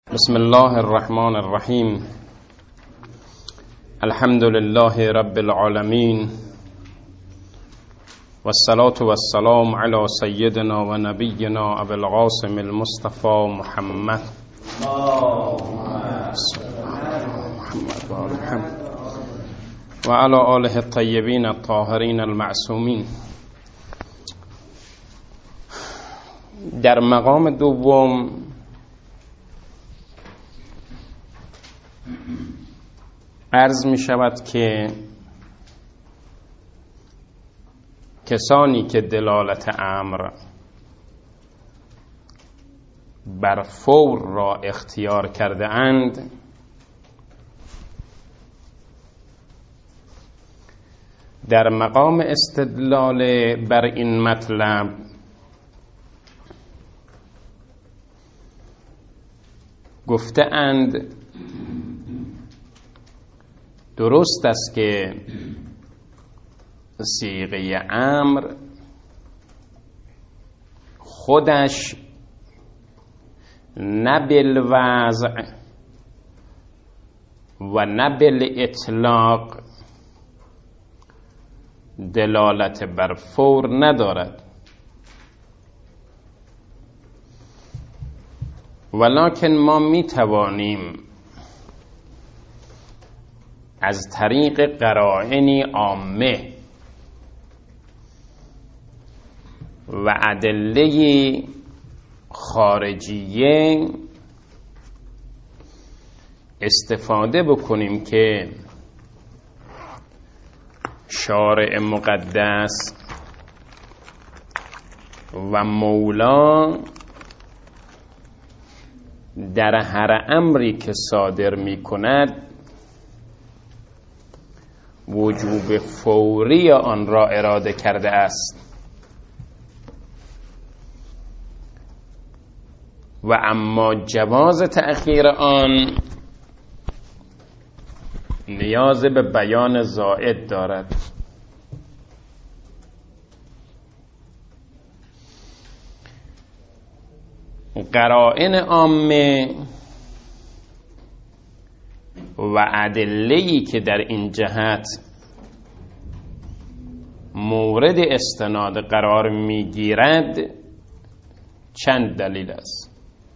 بسم الله الرحمن الرحیم. الحمد لله رب العالمین والصلاة والسلام علی سیدنا و نبینا ابی القاسم المصطفى محمد و علی آله الطیبین الطاهرین المعصومین. در مقام دوم عرض می شود که کسانی که دلالت امر بر فور را اختیار کرده اند در مقام استدلال بر این مطلب گفته اند درست است که صیغه امر خودش نه بالوضع و نه بالاطلاق دلالت بر فور ندارد، ولکن ما می توانیم از طریق قرائنی عامه و ادله خارجیه استفاده بکنیم که شارع مقدس و مولا در هر امری که صادر می کند وجوب فوری آن را اراده کرده است و اما جواز تأخیر آن نیاز به بیان زائد دارد. قرائن عامه و ادله‌ای که در این جهت مورد استناد قرار میگیرد چند دلیل است.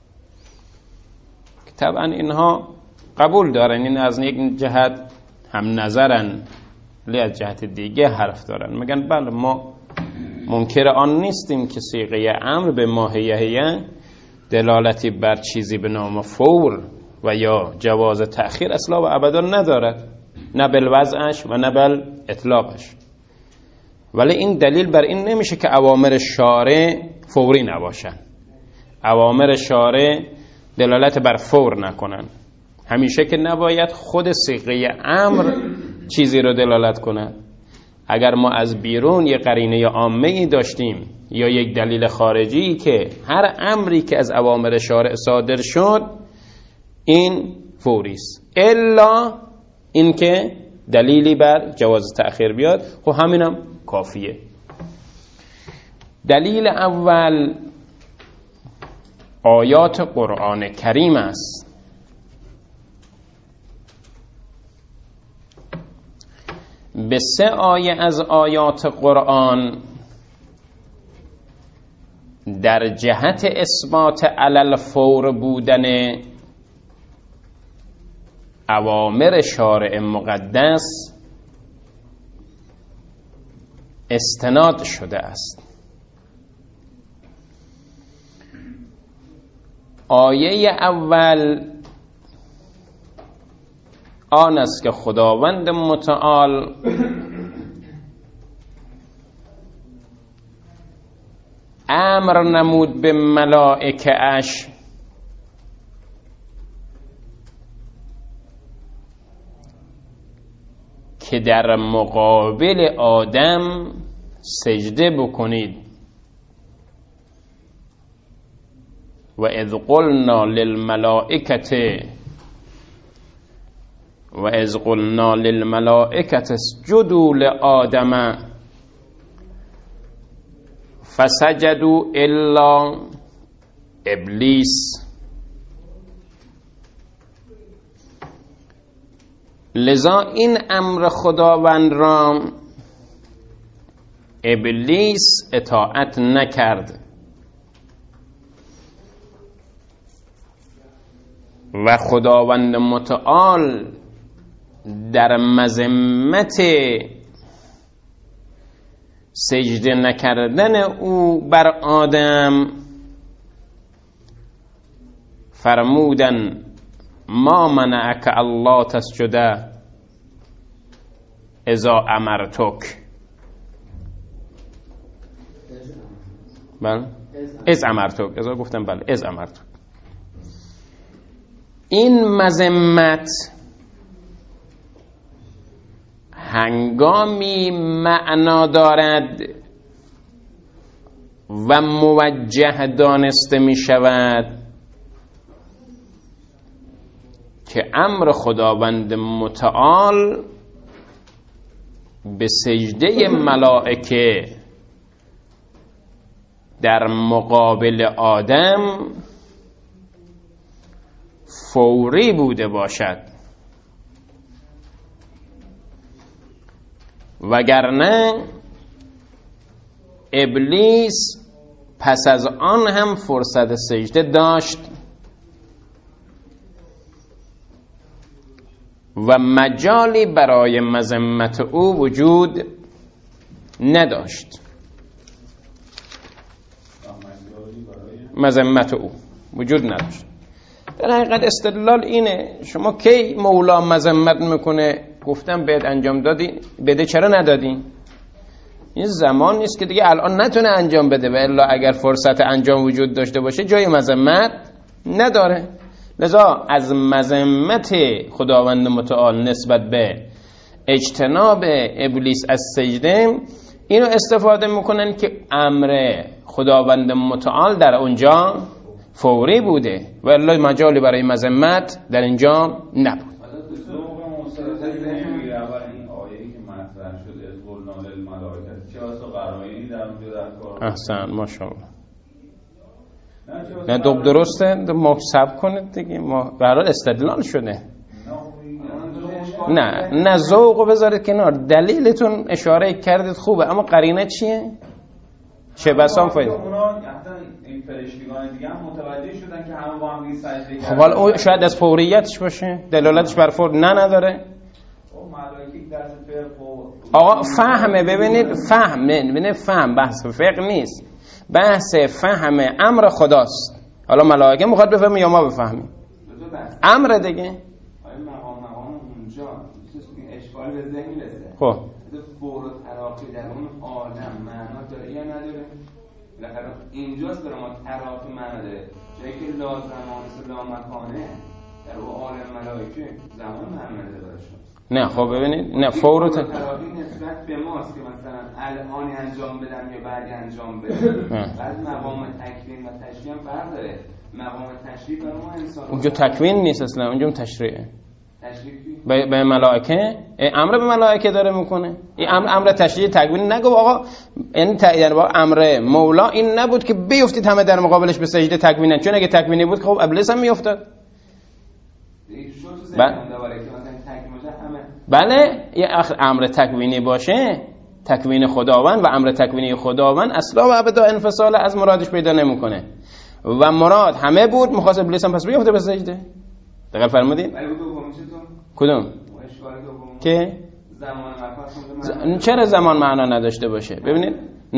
طبعا اینها قبول دارن، این از یک جهت هم نظرن ولی از جهت دیگه حرف دارن، میگن بله ما منکر آن نیستیم که صیغه امر به ماهیه دلالتی بر چیزی به نام فور و یا جواز تأخیر اصلا و ابدا ندارد، نه بالوضعش و نه بالاطلاقش، ولی این دلیل بر این نمیشه که اوامر شارع فوری نباشن، اوامر شارع دلالت بر فور نکنن. همیشه که نباید خود صیغه امر چیزی رو دلالت کنه. اگر ما از بیرون یک قرینه عامه ای داشتیم یا یک دلیل خارجی که هر امری که از اوامر شارع صادر شد این فوری است، الا اینکه دلیلی بر جواز تأخیر بیاد، خب همینم کافیه. دلیل اول آیات قرآن کریم است. به 3 آیه از آیات قرآن در جهت اثبات علل فور بودن اوامر شارع مقدس استناد شده است. آیه اول آن است که خداوند متعال امر نمود به ملائکه اش که در مقابل آدم سجده بکنید و اذ قلنا للملائکة اسجدوا لآدم فسجدوا الا ابلیس لذا این امر خداوند را ابلیس اطاعت نکرد و خداوند متعال در مذمت سجده نکردن او بر آدم فرمودن ما منعک الله تسجد اذا امرتک. بله از امرتک، ازا گفتم بله از امرتک. این مذمت هنگامی معنا دارد و موجه دانسته می شود که امر خداوند متعال به سجده ملائکه در مقابل آدم فوری بوده باشد، وگرنه ابلیس پس از آن هم فرصت سجده داشت و مجالی برای مذمت او وجود نداشت. مذمت او وجود نداشت. در حقیقت استدلال اینه شما کی مولا مذمت میکنه گفتم بهت انجام دادی بده چرا ندادی؟ این زمان نیست که دیگه الان نتونه انجام بده و الا اگر فرصت انجام وجود داشته باشه جای مذمت نداره. لذا از مذمت خداوند متعال نسبت به اجتناب ابلیس از سجده اینو استفاده میکنن که امر خداوند متعال در اونجا فوری بوده و الا مجالی برای مذمت در اینجا نبود. احسن ماشاءالله. نه درسته ما سب کنید دیگه ما برای استدلال شده. نه ذوقو بذارید کنار، دلیلتون اشاره کردید خوبه اما قرینه چیه؟ چه بسام فاید این فرشتگان دیگه هم متوجه شدن که همه با هم دیگه سجده کردن. خب حالا او شاید از فوریتش باشه، دلالتش بر فور نداره. آقا فهمه، ببینید فهم بحث فقه نیست، بحث فهم امر خداست. حالا ملائکه میخواد بفهمه یا ما بفهمیم؟ امر دیگه. مقام اونجا اشکال به ذهن رسه. خب فور و تراخی در اون آدم معنا داره یا نداره؟ بالاخره اینجاست برای ما تراخی معنا داره. جایی که لا زمان لا مکانه در اون عالم ملائکه زمان معنا داره. نه خب ببینید نه فور و تراخی نسبت به ماست که مثلا الان انجام بدم یا بعد انجام بدم. بعد مقام تکوین و تشریع هم فرق داره. مقام تشریع برای ما انسان اونجا تکوین نیست اصلا، اونجا تشریعه. به ملائکه امر به ملائکه داره میکنه. این امر تشریع تکوین نگو آقا، این امر مولا این نبود که بیفتید همه در مقابلش به سجده تکوینن، چون اگه تکوینی بود خب ابلیس هم میافتاد. بله یه امر تکوینی باشه، تکوین خداوند و امر تکوینی خداوند اصلا و ابدا انفصال از مرادش پیدا نمیکنه و مراد همه بود، مخاطب ابلیس هم پس بیفته به سجده. دقیق فرمودید؟ کدوم؟ که چرا زمان معنا نداشته باشه؟ ببینید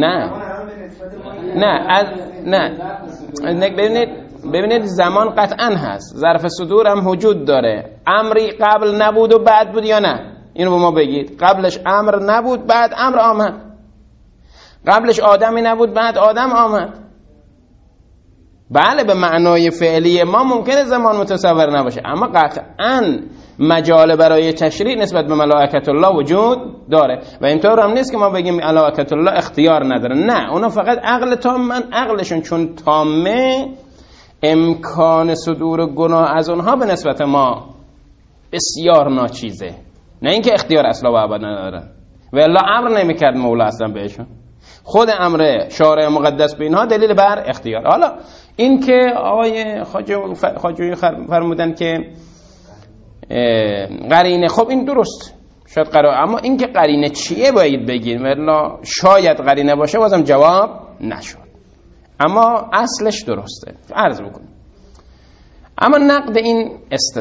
ببینید زمان قطعا هست، ظرف صدور هم وجود داره. امری قبل نبود و بعد بود یا نه؟ اینو به ما بگید. قبلش امر نبود بعد امر آمد، قبلش آدمی نبود بعد آدم آمد. بله به معنای فعلی ما ممکنه زمان متصور نباشه، اما قطعا مجال برای تشریع نسبت به ملائکت الله وجود داره و اینطور هم نیست که ما بگیم ملائکت الله اختیار نداره. نه، اونا فقط عقلشون چون تامه امکان صدور گناه از اونها به نسبت ما بسیار ناچیزه، نه اینکه اختیار اصلا و ابدا ندارن و الا امر نمیکرد مولا اصلا بهشون. خود امر شارع مقدس به اینها دلیل بر اختیار. حالا این که آقای خواجوی فرمودن که قرینه، خب این درست شاید قرار، اما این که قرینه چیه باید بگیم، ولی شاید قرینه باشه بازم جواب نشد، اما اصلش درسته. عرض بکنم اما نقد این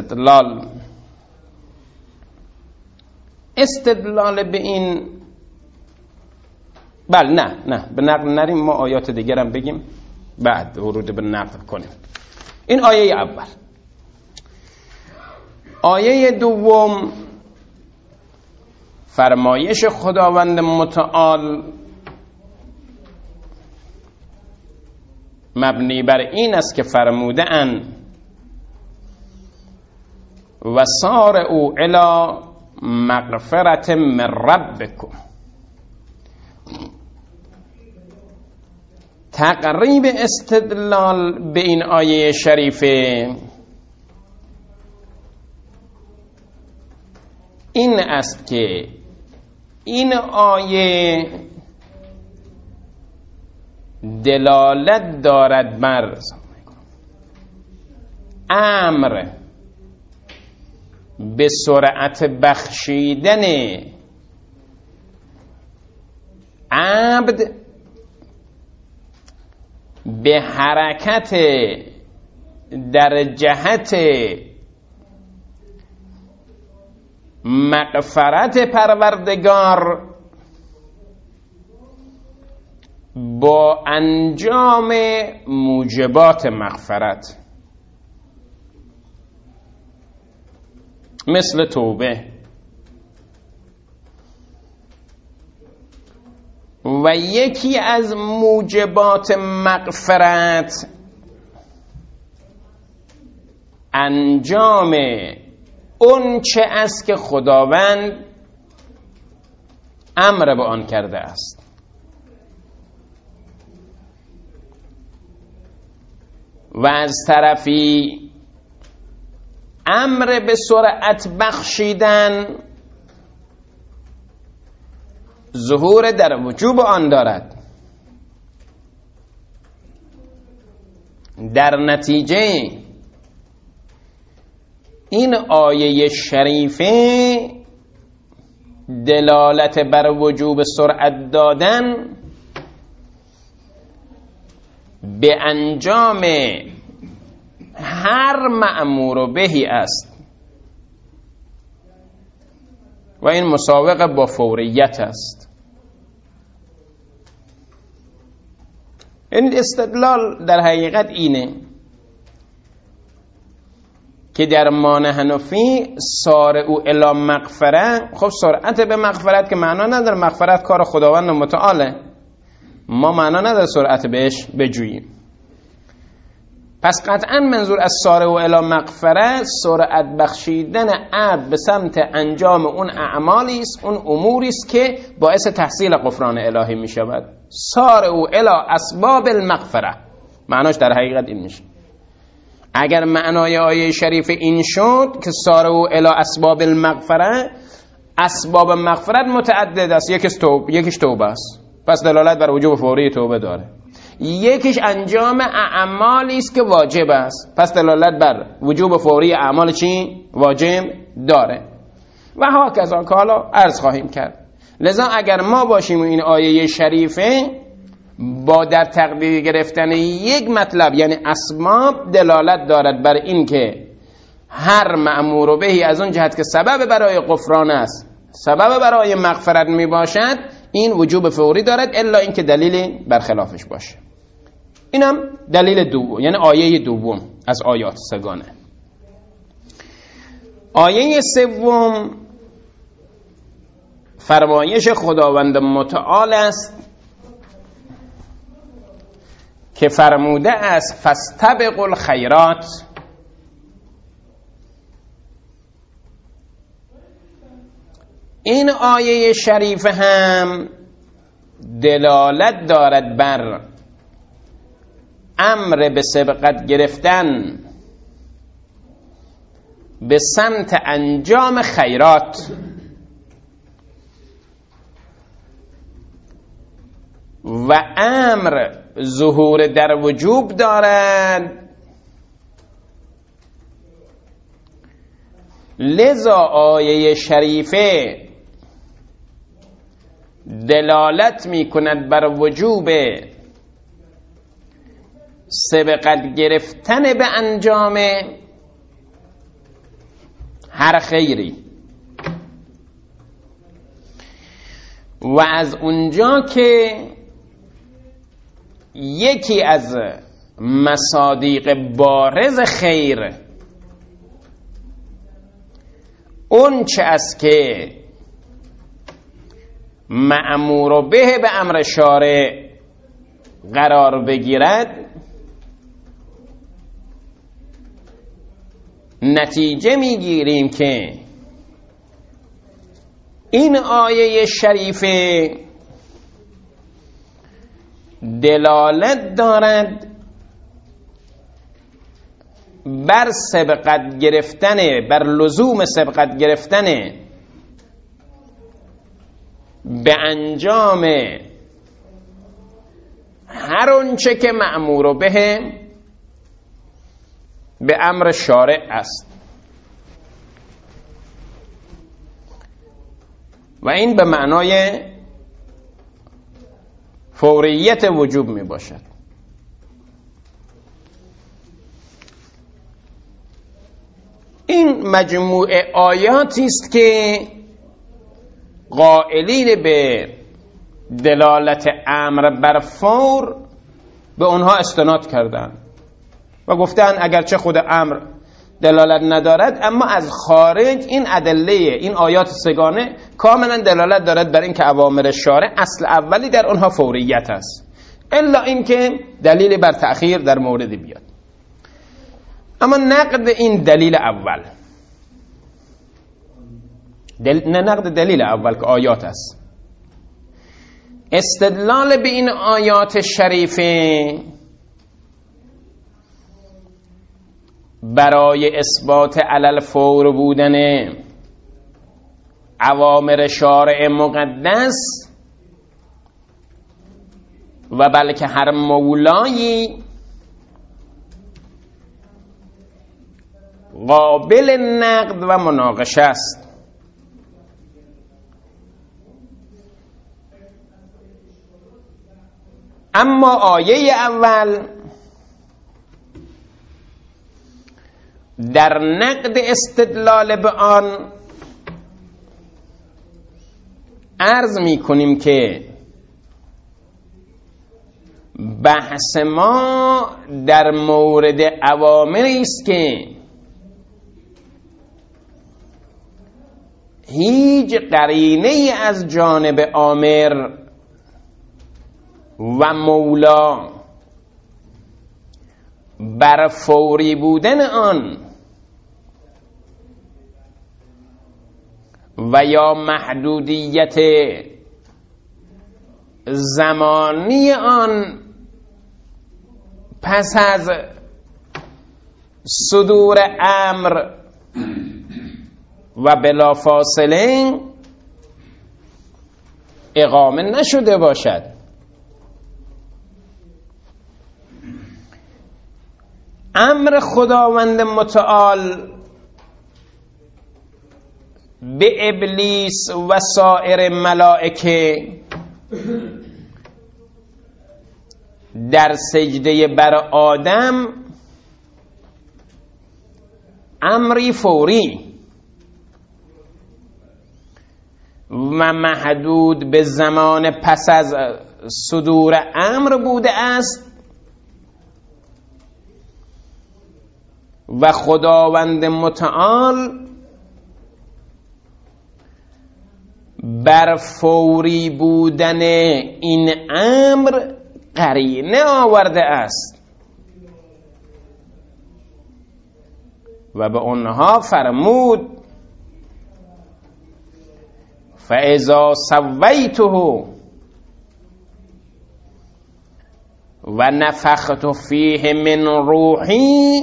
استدلال به این، بله نه به نقد نریم، ما آیات دیگر هم بگیم بعد ورود به نقد کنیم. این آیه اول. آیه دوم فرمایش خداوند متعال مبنی بر این است که فرموده ان و سارعوا الی مغفرت من ربکم. تقریب استدلال به این آیه شریفه این است که این آیه دلالت دارد بر امر به سرعت بخشیدن عبد به حرکت در جهت مغفرت پروردگار با انجام موجبات مغفرت، مثل توبه. و یکی از موجبات مغفرت انجام اون چه است که خداوند امر به آن کرده است. و از طرفی امر به سرعت بخشیدن ظهور در وجوب آن دارد. در نتیجه این آیه شریفه دلالت بر وجوب سرعت دادن به انجام هر مأمور بهی است و این مساوق با فوریت است. این استدلال در حقیقت اینه که در مان حنفی سارعوا الی مغفرة، خب سرعت به مغفرت که معنا نداره، مغفرت کار خداوند متعاله، ما معنا نداره سرعت بهش بجوییم. پس قطعا منظور از سارعوا الی مغفرة سرعت بخشیدن عبد به سمت انجام اون اعمالی است، اون اموری است که باعث تحصیل غفران الهی می شود. سارعوا الی اسباب المغفرة معناش در حقیقت این میشه. اگر معنای آیه شریف این شد که سارعوا الی اسباب المغفرة، اسباب مغفرت متعدد است، یکیش توبه است، پس دلالت بر وجوب فوری توبه داره. یکیش انجام اعمالی است که واجب است، پس دلالت بر وجوب فوری اعمال چی؟ واجب داره. و هاکذا که حالا عرض خواهیم کرد. لذا اگر ما باشیم این آیه شریفه با در تقدیر گرفتن یک مطلب یعنی اسباب دلالت دارد بر این که هر مأمور بهی از اون جهت که سبب برای غفران است، سبب برای مغفرت می باشد، این وجوب فوری دارد، الا اینکه دلیلی برخلافش باشه. اینم دلیل دوم، یعنی آیه دوم از آیات سگانه. آیه سوم فرمایش خداوند متعال است که فرموده است فاستبقوا الخیرات. این آیه شریف هم دلالت دارد بر امر به سبقت گرفتن به سمت انجام خیرات و امر ظهور در وجوب دارد لذا آیه شریفه دلالت می کند بر وجوب سبقت گرفتن به انجام هر خیری. و از اونجا که یکی از مصادیق بارز خیر اون چه است که مأمور به امر شارع قرار بگیرد، نتیجه میگیریم که این آیه شریفه دلالت دارد بر سبقت گرفتن، بر لزوم سبقت گرفتن به انجام هر اونچه که مأمور به امر شارع است. و این به معنای فوریت وجوب می باشد. این مجموعه آیاتی است که قائلین به دلالت امر بر فور به اونها استناد کردند و گفتند اگرچه خود امر دلالت ندارد اما از خارج این ادله، این آیات سگانه کاملا دلالت دارد بر این که اوامر شارع اصل اولی در اونها فوریت است، الا اینکه دلیل بر تأخیر در موردی بیاد. اما نقد این دلیل اول، نه نقد دلیل اول که آیات است، استدلال به این آیات شریفه برای اثبات علل فور بودن اوامر شارع مقدس و بلکه هر مولایی قابل نقد و مناقشه است. اما آیه اول در نقد استدلال به آن عرض می کنیم که بحث ما در مورد اوامری است که هیچ قرینه از جانب آمر و مولا بر فوری بودن آن و یا محدودیت زمانی آن پس از صدور امر و بلافاصله اقامه نشده باشد. امر خداوند متعال به ابلیس و سایر ملائکه در سجده بر آدم امری فوری و محدود به زمان پس از صدور امر بوده است و خداوند متعال بر فوری بودن این امر قرینه آورده است و به آنها فرمود فاذا سویته و نفخت فیه من روحی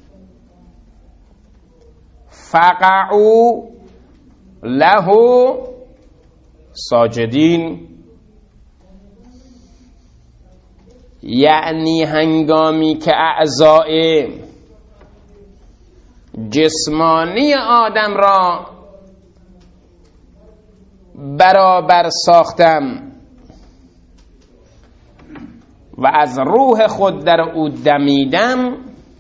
فقعوا له ساجدین. یعنی هنگامی که اعضاء جسمانی آدم را برابر ساختم و از روح خود در او دمیدم،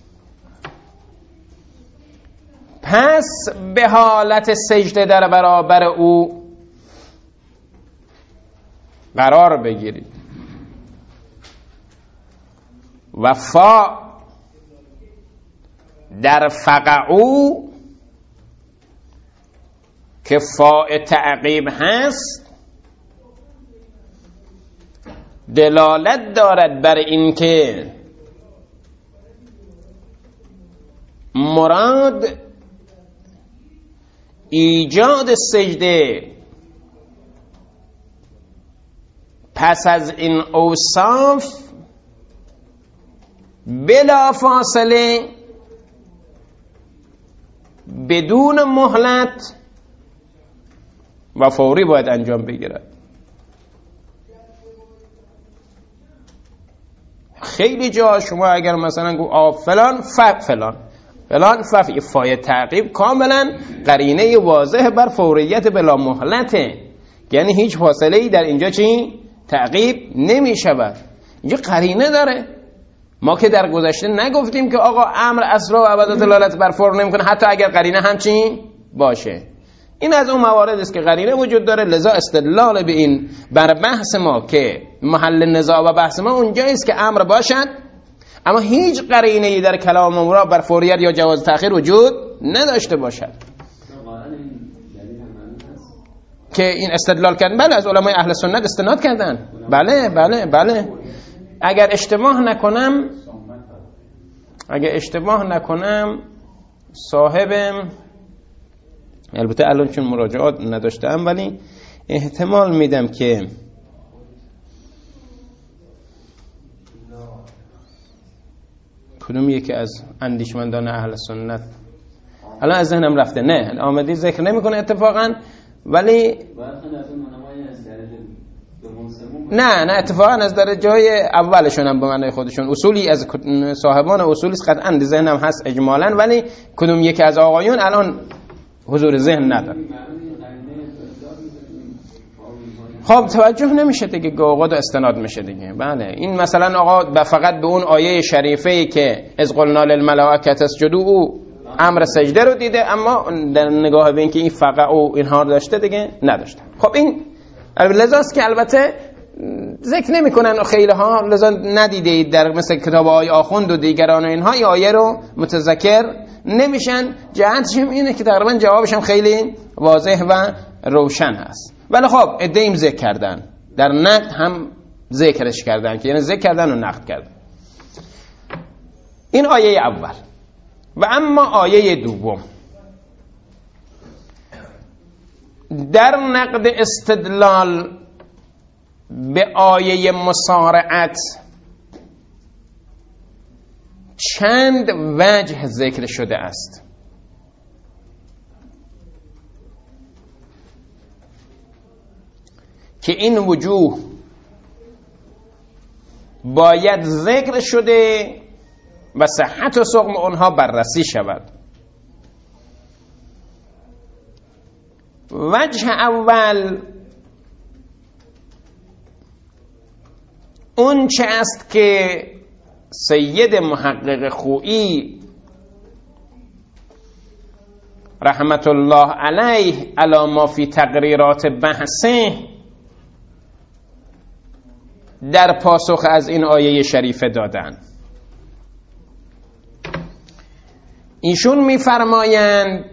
پس به حالت سجده در برابر او قرار بگیرید. و فا در فقعو که فاء تعقیب هست دلالت دارد بر این که مراد ایجاد سجده پس از این اوصاف بلا فاصله بدون مهلت و فوری باید انجام بگیرد. خیلی جا شما اگر مثلا گو فلان فای تعقیب کاملا قرینه واضح بر فوریت بلا مهلته، یعنی هیچ فاصله ای در اینجا چی تعقیب نمی شود، اینجا قرینه داره. ما که در گذشته نگفتیم که آقا امر اصلا و ابدا دلالت بر فور نمیکنه حتی اگر قرینه همچین باشه. این از اون موارد است که قرینه وجود داره، لذا استدلال به این بر بحث ما که محل نزاع و بحث ما اونجاییست که امر باشد اما هیچ قرینه‌ای در کلام ما بر فوریت یا جواز تأخیر وجود نداشته باشد که این استدلال کردن. بله از علمای اهل سنت استناد کردن. بله اگر اشتباه نکنم صاحبم، البته الان چون مراجعات نداشتم ولی احتمال میدم که کدوم یکی از اندیشمندان اهل سنت الان از ذهنم رفته، نه آمدی ذکر نمیکنه اتفاقا، ولی نه اتفاقا از درجه های اولشون هم به معنی خودشون اصولی از صاحبان اصولی قطعا ذهنم هست اجمالا، ولی کدوم یکی از آقایون الان حضور ذهن نداره. خب توجه نمیشه دیگه، گوگاد استناد میشه دیگه. بله این مثلا آقا فقط به اون آیه شریفه‌ای که از قلنا للملائکه اسجدوا او امر سجده رو دیده، اما در نگاه به اینکه این فقط او اینها داشته دیگه نداشته. خب این لذاست که البته ذکر نمیکنن خیلی ها، لذا ندیده در مثل کتاب آیه آخوند و دیگران و اینها این آیه رو متذکر نمیشن. جهتش اینه که تقریبا جوابش هم خیلی واضح و روشن هست. ولی خب ادعیم ذکر کردن، در نقد هم ذکرش کردن که یعنی ذکر کردن و نقد کردن. این آیه اول. و اما آیه دوم در نقد استدلال به آیه مسارعت چند وجه ذکر شده است. که این وجوه باید ذکر شده و صحت و سقم اونها بررسی شود. وجه اول اون چه است که سید محقق خویی رحمت الله علیه علی ما فی تقریرات بحثه در پاسخ از این آیه شریفه دادن. ایشون می‌فرمایند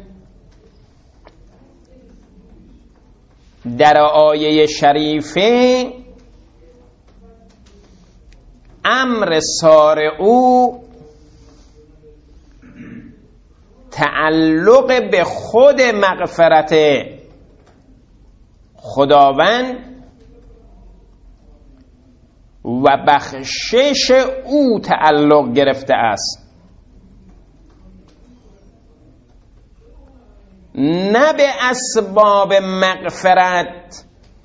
در آیه شریفه امر سارعو تعلق به خود مغفرت خداوند و بخشش او تعلق گرفته است، نه به اسباب مغفرت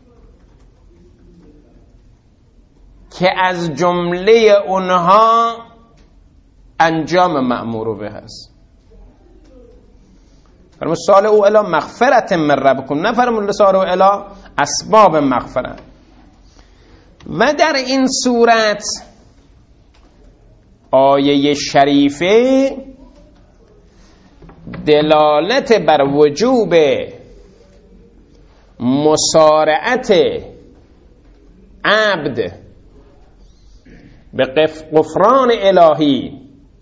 که از جمله اونها انجام مأمور به هست. فرمود سارعوا الی مغفرة من ربکم، نفرمود سارعوا الی اسباب مغفرت. و در این صورت آیه شریفه دلالت بر وجوب مسارعت عبد به غفران الهی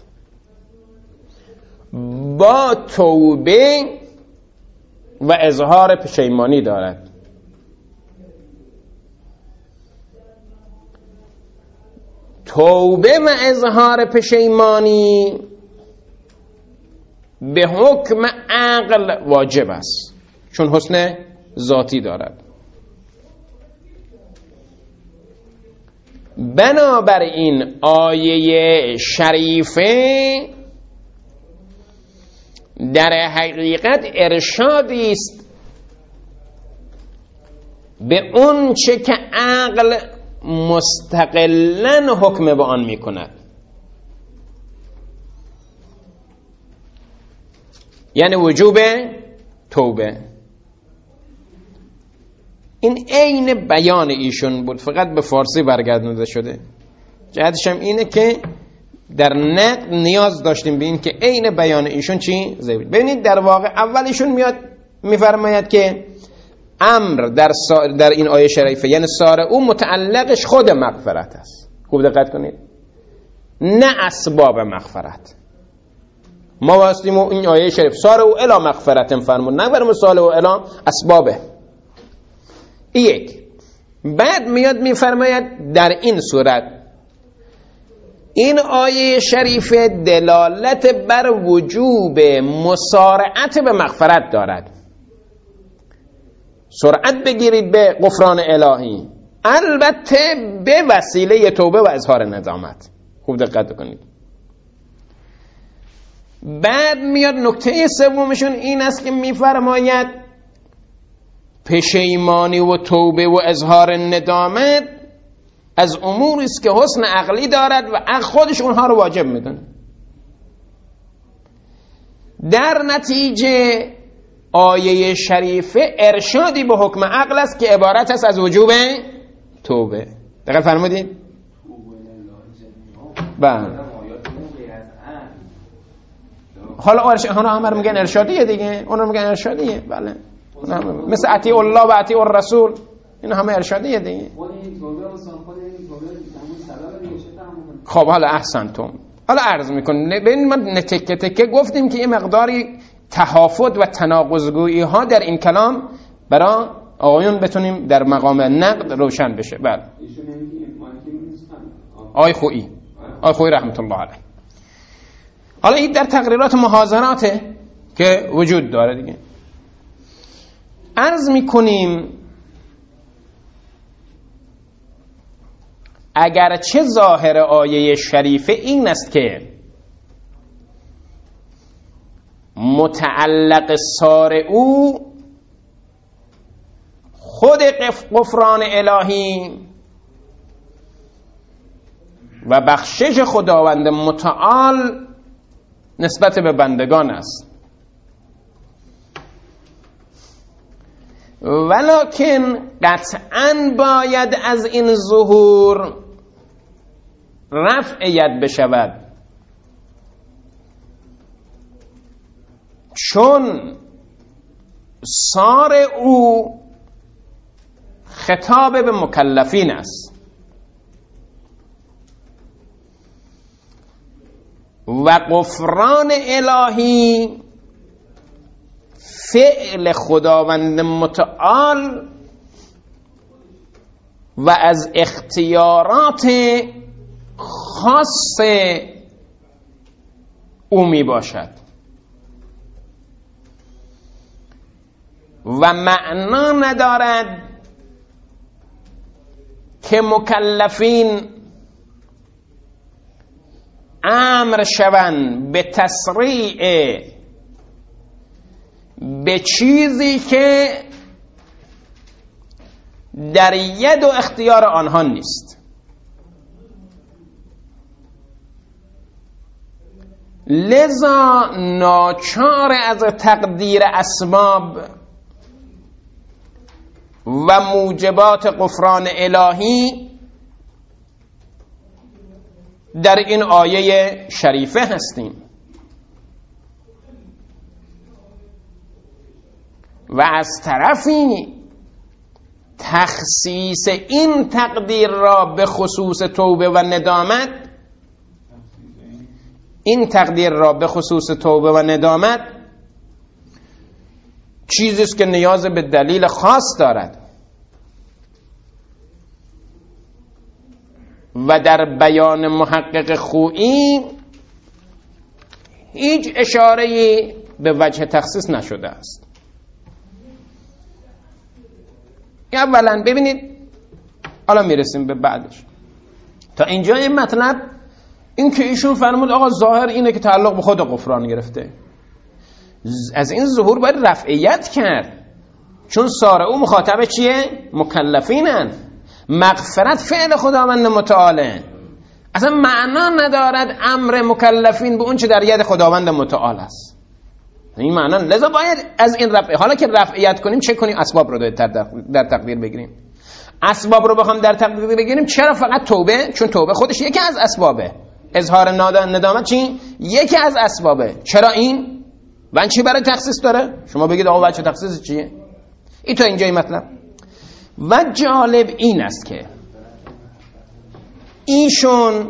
با توبه و اظهار پشیمانی دارد. توبه و اظهار پشیمانی به حکم عقل واجب است، چون حسن ذاتی دارد. بنابراین آیه شریفه در حقیقت ارشادی است به اون چه که عقل مستقلاً حکم به آن می کند، یعنی وجوب توبه. این عین بیان ایشون بود، فقط به فارسی برگردونده شده. جهتش هم اینه که در نقد نیاز داشتیم به این که عین بیان ایشون چی زیبید. ببینید در واقع اول ایشون میاد میفرماید که امر در این آیه شریفه یعنی سارعوا متعلقش خود مغفرت است. خوب دقت کنید، نه اسباب مغفرت. ما واسطیم این آیه شریف سارعوا الی مغفرت فرمود، نه بریم سارعوا الی اسبابه. یک بعد میاد میفرماید در این صورت این آیه شریفه دلالت بر وجوب مسارعت به مغفرت دارد. سرعت بگیرید به غفران الهی، البته به وسیله توبه و اظهار ندامت. خوب دقت کنید. بعد میاد نکته سومشون این است که میفرماید پشیمانی و توبه و اظهار ندامت از اموری است که حسن عقلی دارد و عقل خودش اونها رو واجب میدونه. در نتیجه آیه شریفه ارشادی به حکم عقل است که عبارت است از وجوب توبه. دقیق فرمودید؟ بله. حالا همه رو میگن ارشادیه دیگه، اون رو میگن ارشادیه. بله مثل اطیع الله و اطیع الرسول، اینا همه ارشادیه دیگه. خب حالا احسنتم. حالا عرض میکنم ببین ما تکه تکه گفتیم که یه مقداری تهافت و تناقض‌گویی ها در این کلام برای آقایون بتونیم در مقام نقد روشن بشه. بله آقای خویی رحمت الله علیه. حالا این در تقریرات محاضراته که وجود داره دیگه. عرض میکنیم اگرچه ظاهر آیه شریفه این است که متعلق سارعوا خود غفران الهی و بخشش خداوند متعال نسبت به بندگان است، ولکن قطعاً باید از این ظهور رفع ید بشود، چون سارعوا خطاب به مکلفین است و غفران الهی فعل خداوند متعال و از اختیارات خاص او می باشد و معنا ندارد که مکلفین امر شوند به تسریع به چیزی که در ید و اختیار آنها نیست. لذا ناچار از تقدیر اسباب و موجبات غفران الهی در این آیه شریفه هستیم و از طرفی تخصیص این تقدیر را به خصوص توبه و ندامت، این تقدیر را به خصوص توبه و ندامت چیزی است که نیاز به دلیل خاص دارد و در بیان محقق خویی هیچ اشاره‌ای به وجه تخصیص نشده است. اولا ببینید، حالا میرسیم به بعدش. تا اینجا این مطلب این که ایشون فرمود آقا ظاهر اینه که تعلق به خود غفران گرفته، از این ظهور باید رفعیت کرد، چون سارعو مخاطب چیه؟ مکلفینن. مغفرت فعل خداوند متعاله، اصلا معنا ندارد امر مکلفین به اون چه در ید خداوند متعال است، این معنا. لذا باید از این رفع، حالا که رفعیت کنیم چه کنیم؟ اسباب رو در تقدیر بگیریم. اسباب رو بخوام در تقدیر بگیریم، چرا فقط توبه؟ چون توبه خودش یکی از اسبابه. اظهار ندامت چی؟ یکی از اسبابه. چرا این؟ و چی برای تخصیص داره؟ شما بگید آقا بچه تخصیص چیه؟ این تا اینجای مطلب. و جالب این است که ایشون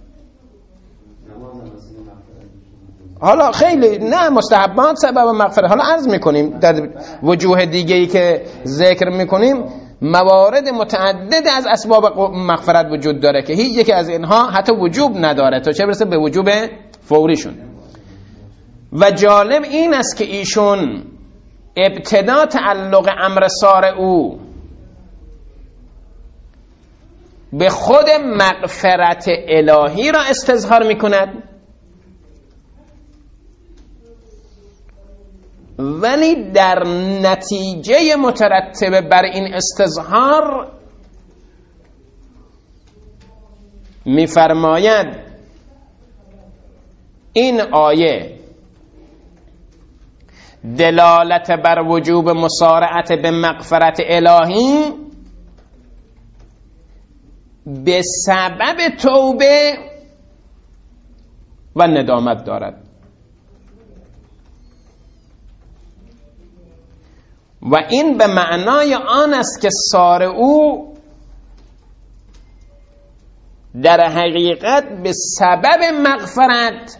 حالا خیلی نه مستحبات سبب مغفرت، حالا عرض میکنیم در وجوه دیگه‌ای که ذکر میکنیم موارد متعدد از اسباب مغفرت وجود داره که هیچ یک از اینها حتی وجوب نداره تا چه برسه به وجوب فوریشون. و جالب این است که ایشون ابتدا تعلق امر سارعو به خود مغفرت الهی را استظهار میکند، ولی در نتیجه مترتب بر این استظهار میفرماید این آیه دلالت بر وجوب مسارعت به مغفرت الهی به سبب توبه و ندامت دارد و این به معنای آن است که سارعو در حقیقت به سبب مغفرت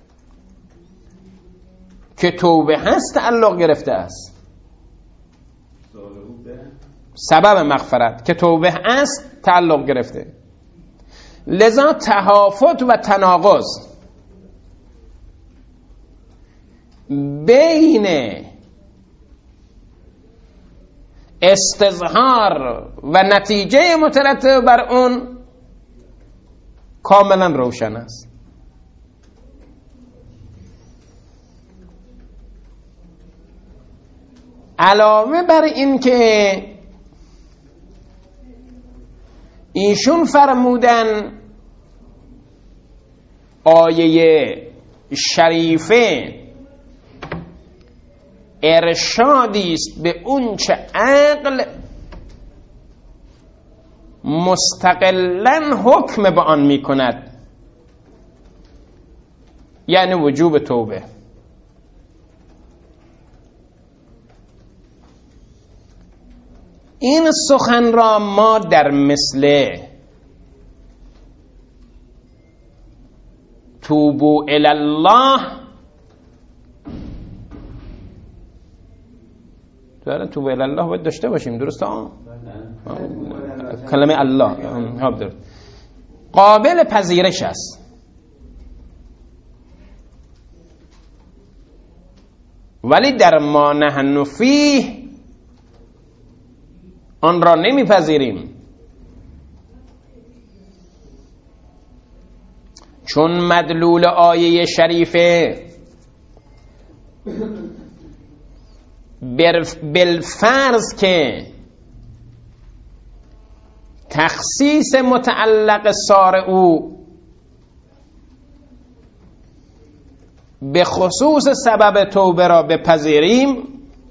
که توبه هست تعلق گرفته است. سبب مغفرت که توبه است تعلق گرفته، لذا تهافت و تناقض بین استظهار و نتیجه مترتب بر اون کاملا روشن است. علاوه بر این که ایشون فرمودن آیه شریفه ارشادی است به اون چه عقل مستقلاً حکم به آن می کند، یعنی وجوب توبه. این سخن را ما در مثل توبوا الی الله، توبوا الی الله باید داشته باشیم، درسته؟ کلمه الله قابل پذیرش است، ولی در ما نحن فیه آن را نمیپذیریم، چون مدلول آیه شریفه بالفرض که تخصیص متعلق سارعو به خصوص سبب توبه را بپذیریم،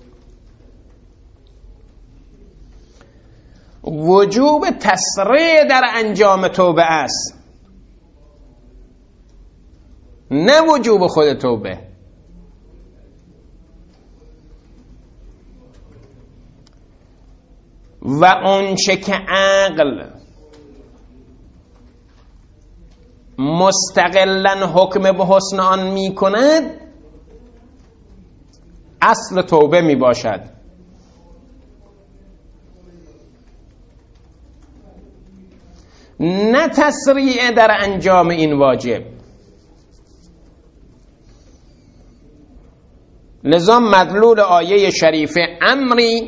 وجوب تسریع در انجام توبه است، نه وجوب خود توبه. و اونچه که عقل مستقلاً حکم به حسن آن می کند اصل توبه می باشد. نه تسریع در انجام این واجب. لذا مدلول آیه شریفه امری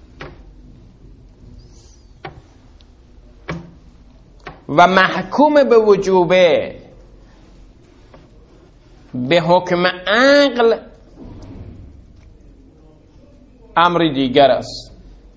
و محکوم به وجوبه به حکم عقل امری دیگر است.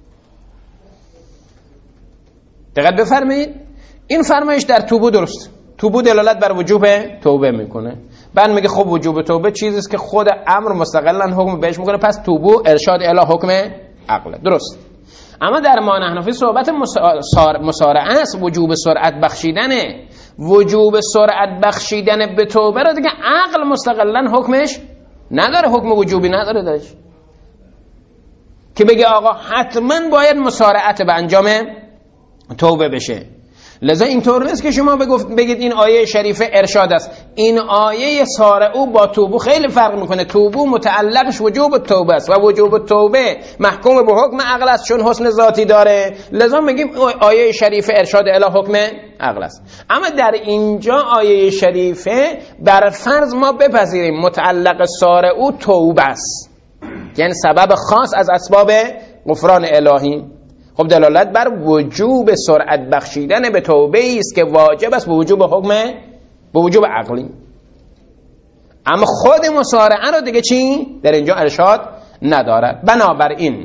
دقت بفرمایید، این فرمایش در توبه درست، توبه دلالت بر وجوب توبه میکنه. بعد میگه خب وجوب توبه چیزی است که خود امر مستقلا حکم بهش میکنه، پس توبه ارشاد الی حکم عقل، درست. اما در ما نحنفی صحبت مسارعه است، وجوب سرعت بخشیدنه. وجوب سرعت بخشیدن به توبه را دیگه عقل مستقلا حکمش نداره، حکم وجوبی نداره داشت که بگه آقا حتما باید مسارعت به انجام توبه بشه. لذا اینطور نیست که شما بگید این آیه شریفه ارشاد است. این آیه سارعو با توبه خیلی فرق میکنه. توبه متعلقش وجوب توبه است و وجوب توبه محکوم به حکم عقل است چون حسن ذاتی داره. لذا میگیم آیه شریفه ارشاد الی حکم عقل است. اما در اینجا آیه شریفه بر فرض ما بپذیریم متعلق سارعو توبه است، یعنی سبب خاص از اسباب غفران الهی. خب دلالت بر وجوب سرعت بخشیدن به توبه است که واجب است به وجوب حکم، به وجوب عقلی. اما خود مسارعه رو دیگه چی؟ در اینجا ارشاد ندارد. بنابراین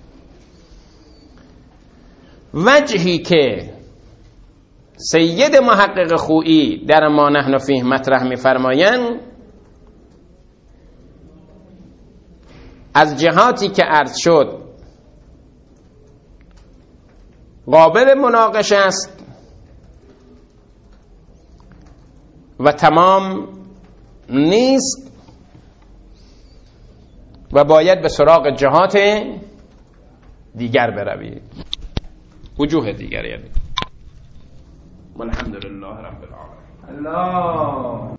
وجهی که سید محقق خویی در ما نحن فیه مطرح می‌فرمایند از جهاتی که عرض شد قابل مناقشه است و تمام نیست و باید به سراغ جهات دیگر بروید، وجوه دیگر. یعنی والحمدلله رب العالمین. الله